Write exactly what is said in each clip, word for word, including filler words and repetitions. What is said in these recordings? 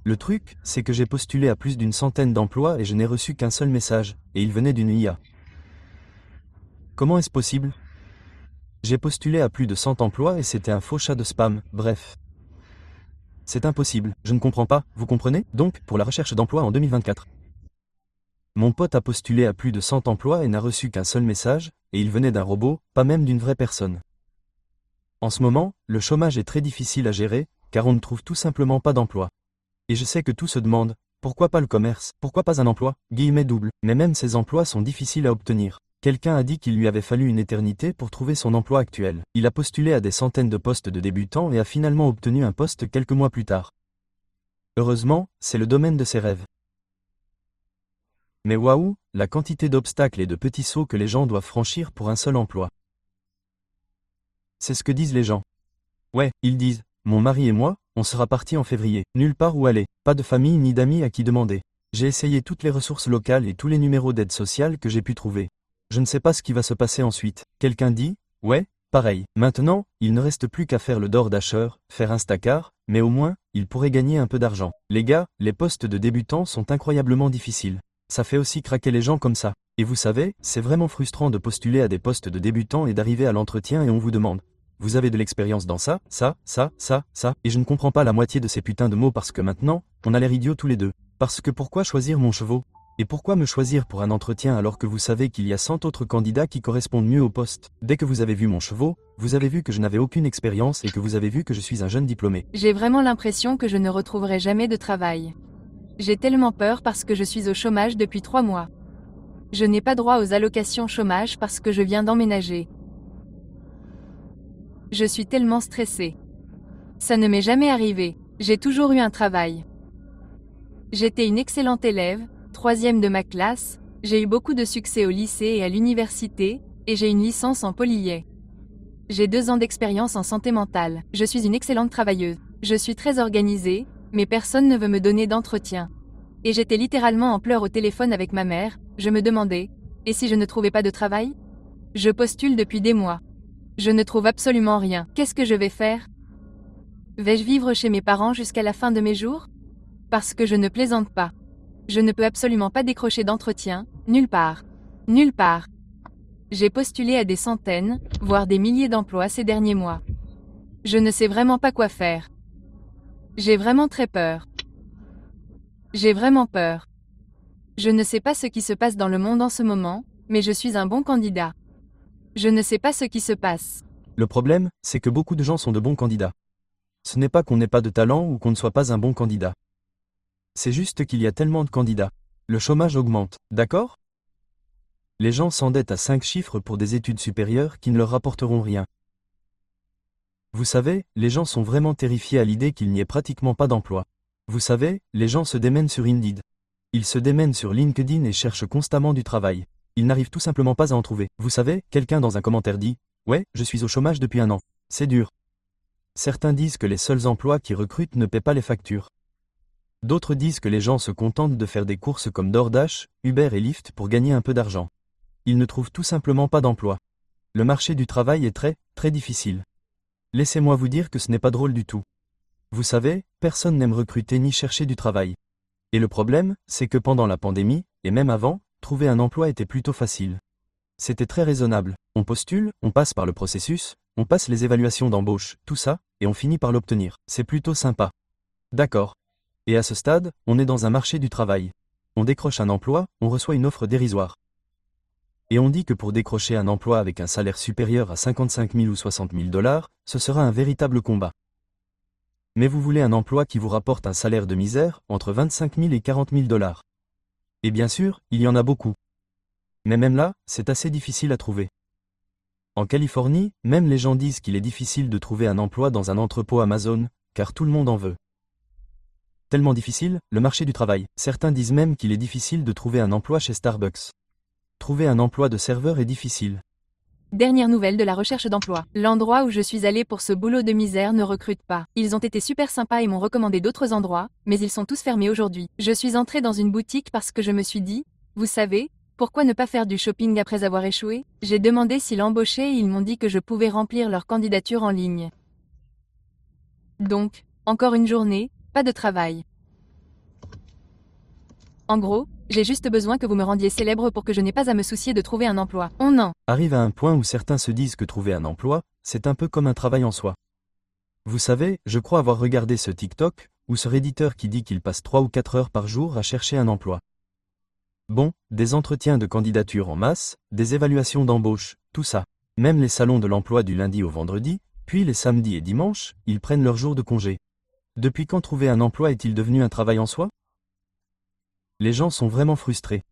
Le truc, c'est que j'ai postulé à plus d'une centaine d'emplois et je n'ai reçu qu'un seul message, et il venait d'une I A. Comment est-ce possible? J'ai postulé à plus de cent emplois et c'était un faux chat de spam, bref. C'est impossible, je ne comprends pas, vous comprenez? Donc, pour la recherche d'emploi en deux mille vingt-quatre. Mon pote a postulé à plus de cent emplois et n'a reçu qu'un seul message, et il venait d'un robot, pas même d'une vraie personne. En ce moment, le chômage est très difficile à gérer, car on ne trouve tout simplement pas d'emploi. Et je sais que tout se demande, pourquoi pas le commerce, pourquoi pas un emploi, guillemets double, mais même ces emplois sont difficiles à obtenir. Quelqu'un a dit qu'il lui avait fallu une éternité pour trouver son emploi actuel. Il a postulé à des centaines de postes de débutants et a finalement obtenu un poste quelques mois plus tard. Heureusement, c'est le domaine de ses rêves. Mais waouh, la quantité d'obstacles et de petits sauts que les gens doivent franchir pour un seul emploi. C'est ce que disent les gens. Ouais, ils disent, mon mari et moi, on sera partis en février, nulle part où aller, pas de famille ni d'amis à qui demander. J'ai essayé toutes les ressources locales et tous les numéros d'aide sociale que j'ai pu trouver. Je ne sais pas ce qui va se passer ensuite. Quelqu'un dit, ouais, pareil. Maintenant, il ne reste plus qu'à faire le DoorDasher, faire Instacart, mais au moins, il pourrait gagner un peu d'argent. Les gars, les postes de débutants sont incroyablement difficiles. Ça fait aussi craquer les gens comme ça. Et vous savez, c'est vraiment frustrant de postuler à des postes de débutants et d'arriver à l'entretien et on vous demande, vous avez de l'expérience dans ça, ça, ça, ça, ça, et je ne comprends pas la moitié de ces putains de mots parce que maintenant, on a l'air idiots tous les deux. Parce que pourquoi choisir mon chevaux? Et pourquoi me choisir pour un entretien alors que vous savez qu'il y a cent autres candidats qui correspondent mieux au poste? Dès que vous avez vu mon chevaux, vous avez vu que je n'avais aucune expérience et que vous avez vu que je suis un jeune diplômé. J'ai vraiment l'impression que je ne retrouverai jamais de travail. J'ai tellement peur parce que je suis au chômage depuis trois mois. Je n'ai pas droit aux allocations chômage parce que je viens d'emménager. Je suis tellement stressée. Ça ne m'est jamais arrivé. J'ai toujours eu un travail. J'étais une excellente élève, troisième de ma classe, j'ai eu beaucoup de succès au lycée et à l'université, et j'ai une licence en polyé. J'ai deux ans d'expérience en santé mentale. Je suis une excellente travailleuse. Je suis très organisée, mais personne ne veut me donner d'entretien. Et j'étais littéralement en pleurs au téléphone avec ma mère, je me demandais, et si je ne trouvais pas de travail? Je postule depuis des mois. Je ne trouve absolument rien. Qu'est-ce que je vais faire? Vais-je vivre chez mes parents jusqu'à la fin de mes jours? Parce que je ne plaisante pas. Je ne peux absolument pas décrocher d'entretien, nulle part. Nulle part. J'ai postulé à des centaines, voire des milliers d'emplois ces derniers mois. Je ne sais vraiment pas quoi faire. J'ai vraiment très peur. J'ai vraiment peur. Je ne sais pas ce qui se passe dans le monde en ce moment, mais je suis un bon candidat. Je ne sais pas ce qui se passe. Le problème, c'est que beaucoup de gens sont de bons candidats. Ce n'est pas qu'on n'ait pas de talent ou qu'on ne soit pas un bon candidat. C'est juste qu'il y a tellement de candidats. Le chômage augmente, d'accord? Les gens s'endettent à cinq chiffres pour des études supérieures qui ne leur rapporteront rien. Vous savez, les gens sont vraiment terrifiés à l'idée qu'il n'y ait pratiquement pas d'emploi. Vous savez, les gens se démènent sur Indeed. Ils se démènent sur LinkedIn et cherchent constamment du travail. Ils n'arrivent tout simplement pas à en trouver. Vous savez, quelqu'un dans un commentaire dit « Ouais, je suis au chômage depuis un an. C'est dur. » Certains disent que les seuls emplois qui recrutent ne paient pas les factures. D'autres disent que les gens se contentent de faire des courses comme DoorDash, Uber et Lyft pour gagner un peu d'argent. Ils ne trouvent tout simplement pas d'emploi. Le marché du travail est très, très difficile. Laissez-moi vous dire que ce n'est pas drôle du tout. Vous savez, personne n'aime recruter ni chercher du travail. Et le problème, c'est que pendant la pandémie, et même avant, trouver un emploi était plutôt facile. C'était très raisonnable. On postule, on passe par le processus, on passe les évaluations d'embauche, tout ça, et on finit par l'obtenir. C'est plutôt sympa. D'accord. Et à ce stade, on est dans un marché du travail. On décroche un emploi, on reçoit une offre dérisoire. Et on dit que pour décrocher un emploi avec un salaire supérieur à cinquante-cinq mille ou soixante mille dollars, ce sera un véritable combat. Mais vous voulez un emploi qui vous rapporte un salaire de misère, entre vingt-cinq mille et quarante mille dollars. Et bien sûr, il y en a beaucoup. Mais même là, c'est assez difficile à trouver. En Californie, même les gens disent qu'il est difficile de trouver un emploi dans un entrepôt Amazon, car tout le monde en veut. Tellement difficile, le marché du travail. Certains disent même qu'il est difficile de trouver un emploi chez Starbucks. Trouver un emploi de serveur est difficile. Dernière nouvelle de la recherche d'emploi. L'endroit où je suis allée pour ce boulot de misère ne recrute pas. Ils ont été super sympas et m'ont recommandé d'autres endroits, mais ils sont tous fermés aujourd'hui. Je suis entrée dans une boutique parce que je me suis dit, vous savez, pourquoi ne pas faire du shopping après avoir échoué? J'ai demandé s'ils embauchaient et ils m'ont dit que je pouvais remplir leur candidature en ligne. Donc, encore une journée, pas de travail. En gros, j'ai juste besoin que vous me rendiez célèbre pour que je n'ai pas à me soucier de trouver un emploi. On en arrive à un point où certains se disent que trouver un emploi, c'est un peu comme un travail en soi. Vous savez, je crois avoir regardé ce TikTok, ou ce Redditeur qui dit qu'il passe trois ou quatre heures par jour à chercher un emploi. Bon, des entretiens de candidature en masse, des évaluations d'embauche, tout ça. Même les salons de l'emploi du lundi au vendredi, puis les samedis et dimanches, ils prennent leur jour de congé. Depuis quand trouver un emploi est-il devenu un travail en soi? Les gens sont vraiment frustrés.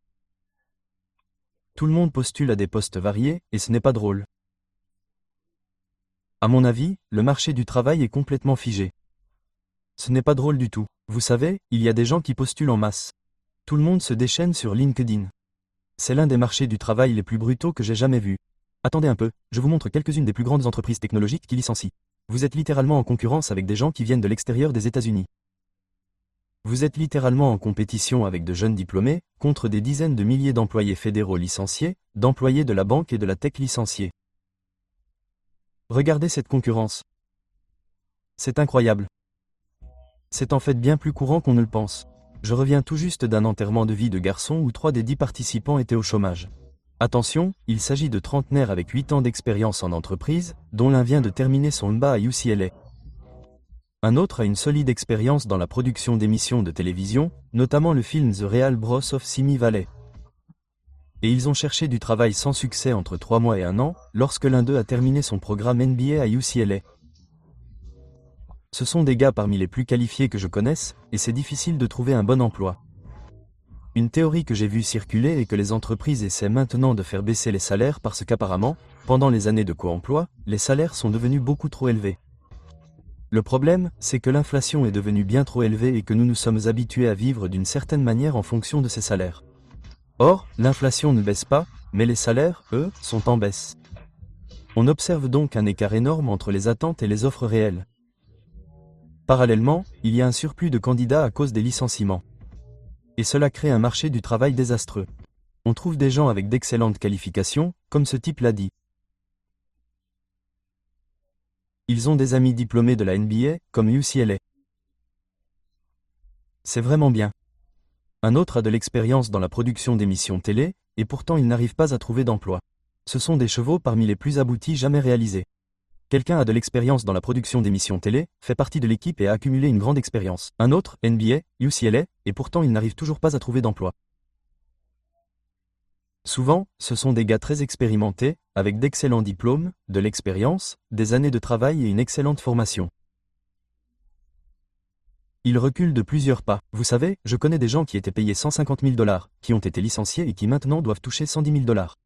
Tout le monde postule à des postes variés, et ce n'est pas drôle. À mon avis, le marché du travail est complètement figé. Ce n'est pas drôle du tout. Vous savez, il y a des gens qui postulent en masse. Tout le monde se déchaîne sur LinkedIn. C'est l'un des marchés du travail les plus brutaux que j'ai jamais vus. Attendez un peu, je vous montre quelques-unes des plus grandes entreprises technologiques qui licencient. Vous êtes littéralement en concurrence avec des gens qui viennent de l'extérieur des États-Unis. Vous êtes littéralement en compétition avec de jeunes diplômés, contre des dizaines de milliers d'employés fédéraux licenciés, d'employés de la banque et de la tech licenciés. Regardez cette concurrence. C'est incroyable. C'est en fait bien plus courant qu'on ne le pense. Je reviens tout juste d'un enterrement de vie de garçon où trois des dix participants étaient au chômage. Attention, il s'agit de trentenaires avec huit ans d'expérience en entreprise, dont l'un vient de terminer son M B A à U C L A. Un autre a une solide expérience dans la production d'émissions de télévision, notamment le film The Real Bros of Simi Valley. Et ils ont cherché du travail sans succès entre trois mois et un an, lorsque l'un d'eux a terminé son programme N B A à U C L A. Ce sont des gars parmi les plus qualifiés que je connaisse, et c'est difficile de trouver un bon emploi. Une théorie que j'ai vue circuler est que les entreprises essaient maintenant de faire baisser les salaires parce qu'apparemment, pendant les années de co-emploi, les salaires sont devenus beaucoup trop élevés. Le problème, c'est que l'inflation est devenue bien trop élevée et que nous nous sommes habitués à vivre d'une certaine manière en fonction de ces salaires. Or, l'inflation ne baisse pas, mais les salaires, eux, sont en baisse. On observe donc un écart énorme entre les attentes et les offres réelles. Parallèlement, il y a un surplus de candidats à cause des licenciements. Et cela crée un marché du travail désastreux. On trouve des gens avec d'excellentes qualifications, comme ce type l'a dit. Ils ont des amis diplômés de la N B A, comme U C L A. C'est vraiment bien. Un autre a de l'expérience dans la production d'émissions télé, et pourtant il n'arrive pas à trouver d'emploi. Ce sont des chevaux parmi les plus aboutis jamais réalisés. Quelqu'un a de l'expérience dans la production d'émissions télé, fait partie de l'équipe et a accumulé une grande expérience. Un autre, N B A, U C L A, et pourtant il n'arrive toujours pas à trouver d'emploi. Souvent, ce sont des gars très expérimentés, avec d'excellents diplômes, de l'expérience, des années de travail et une excellente formation. Ils reculent de plusieurs pas. Vous savez, je connais des gens qui étaient payés cent cinquante mille dollars, qui ont été licenciés et qui maintenant doivent toucher cent dix mille dollars.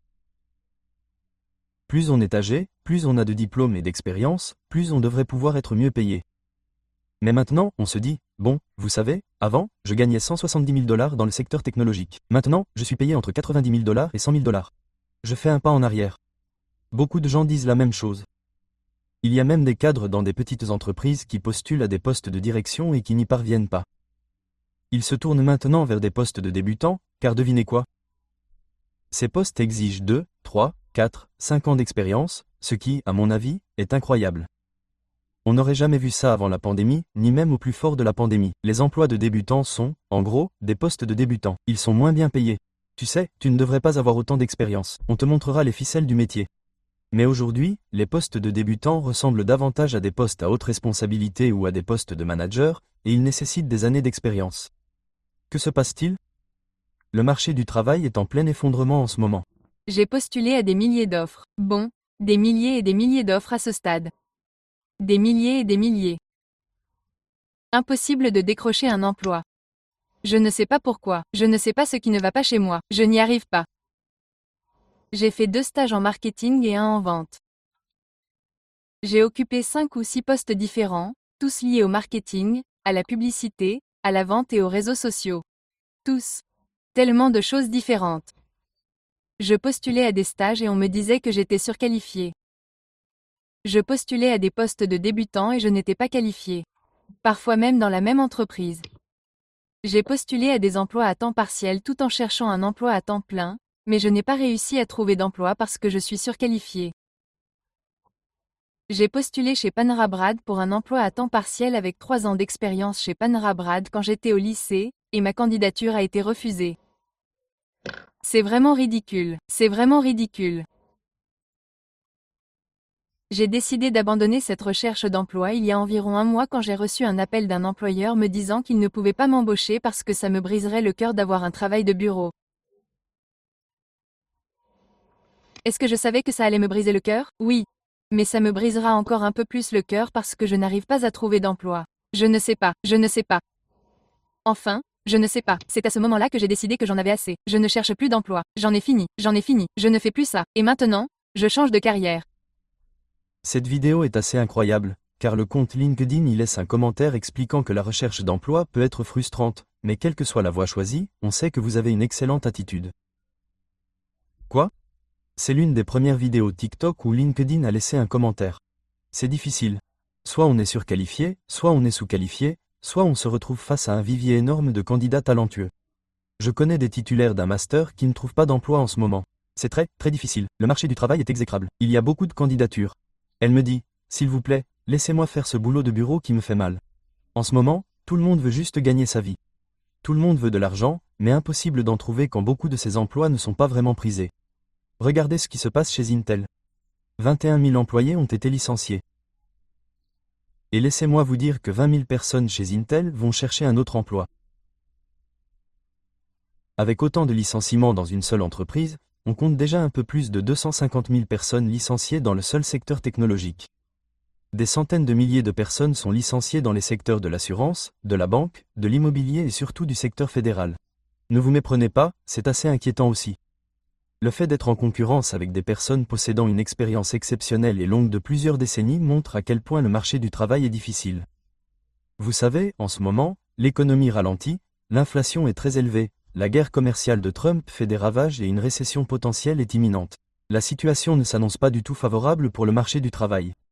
Plus on est âgé, plus on a de diplômes et d'expérience, plus on devrait pouvoir être mieux payé. Mais maintenant, on se dit, bon, vous savez, avant, je gagnais cent soixante-dix mille dollars dans le secteur technologique. Maintenant, je suis payé entre quatre-vingt-dix mille dollars et cent mille dollars. Je fais un pas en arrière. Beaucoup de gens disent la même chose. Il y a même des cadres dans des petites entreprises qui postulent à des postes de direction et qui n'y parviennent pas. Ils se tournent maintenant vers des postes de débutants, car devinez quoi? Ces postes exigent deux, trois, quatre, cinq ans d'expérience, ce qui, à mon avis, est incroyable. On n'aurait jamais vu ça avant la pandémie, ni même au plus fort de la pandémie. Les emplois de débutants sont, en gros, des postes de débutants. Ils sont moins bien payés. Tu sais, tu ne devrais pas avoir autant d'expérience. On te montrera les ficelles du métier. Mais aujourd'hui, les postes de débutants ressemblent davantage à des postes à haute responsabilité ou à des postes de manager, et ils nécessitent des années d'expérience. Que se passe-t-il? Le marché du travail est en plein effondrement en ce moment. J'ai postulé à des milliers d'offres. Bon, des milliers et des milliers d'offres à ce stade. Des milliers et des milliers. Impossible de décrocher un emploi. Je ne sais pas pourquoi, je ne sais pas ce qui ne va pas chez moi, je n'y arrive pas. J'ai fait deux stages en marketing et un en vente. J'ai occupé cinq ou six postes différents, tous liés au marketing, à la publicité, à la vente et aux réseaux sociaux. Tous. Tellement de choses différentes. Je postulais à des stages et on me disait que j'étais surqualifiée. Je postulais à des postes de débutants et je n'étais pas qualifiée. Parfois même dans la même entreprise. J'ai postulé à des emplois à temps partiel tout en cherchant un emploi à temps plein, mais je n'ai pas réussi à trouver d'emploi parce que je suis surqualifiée. J'ai postulé chez Panera Bread pour un emploi à temps partiel avec trois ans d'expérience chez Panera Bread quand j'étais au lycée, et ma candidature a été refusée. C'est vraiment ridicule, c'est vraiment ridicule. J'ai décidé d'abandonner cette recherche d'emploi il y a environ un mois quand j'ai reçu un appel d'un employeur me disant qu'il ne pouvait pas m'embaucher parce que ça me briserait le cœur d'avoir un travail de bureau. Est-ce que je savais que ça allait me briser le cœur? Oui. Mais ça me brisera encore un peu plus le cœur parce que je n'arrive pas à trouver d'emploi. Je ne sais pas, je ne sais pas. Enfin, je ne sais pas, c'est à ce moment-là que j'ai décidé que j'en avais assez. Je ne cherche plus d'emploi, j'en ai fini, j'en ai fini, je ne fais plus ça. Et maintenant, je change de carrière. Cette vidéo est assez incroyable, car le compte LinkedIn y laisse un commentaire expliquant que la recherche d'emploi peut être frustrante, mais quelle que soit la voie choisie, on sait que vous avez une excellente attitude. Quoi? C'est l'une des premières vidéos TikTok où LinkedIn a laissé un commentaire. C'est difficile. Soit on est surqualifié, soit on est sous-qualifié, soit on se retrouve face à un vivier énorme de candidats talentueux. Je connais des titulaires d'un master qui ne trouvent pas d'emploi en ce moment. C'est très, très difficile. Le marché du travail est exécrable. Il y a beaucoup de candidatures. Elle me dit, s'il vous plaît, laissez-moi faire ce boulot de bureau qui me fait mal. En ce moment, tout le monde veut juste gagner sa vie. Tout le monde veut de l'argent, mais impossible d'en trouver quand beaucoup de ces emplois ne sont pas vraiment prisés. Regardez ce qui se passe chez Intel. vingt et un mille employés ont été licenciés. Et laissez-moi vous dire que vingt mille personnes chez Intel vont chercher un autre emploi. Avec autant de licenciements dans une seule entreprise, on compte déjà un peu plus de deux cent cinquante mille personnes licenciées dans le seul secteur technologique. Des centaines de milliers de personnes sont licenciées dans les secteurs de l'assurance, de la banque, de l'immobilier et surtout du secteur fédéral. Ne vous méprenez pas, c'est assez inquiétant aussi. Le fait d'être en concurrence avec des personnes possédant une expérience exceptionnelle et longue de plusieurs décennies montre à quel point le marché du travail est difficile. Vous savez, en ce moment, l'économie ralentit, l'inflation est très élevée, la guerre commerciale de Trump fait des ravages et une récession potentielle est imminente. La situation ne s'annonce pas du tout favorable pour le marché du travail.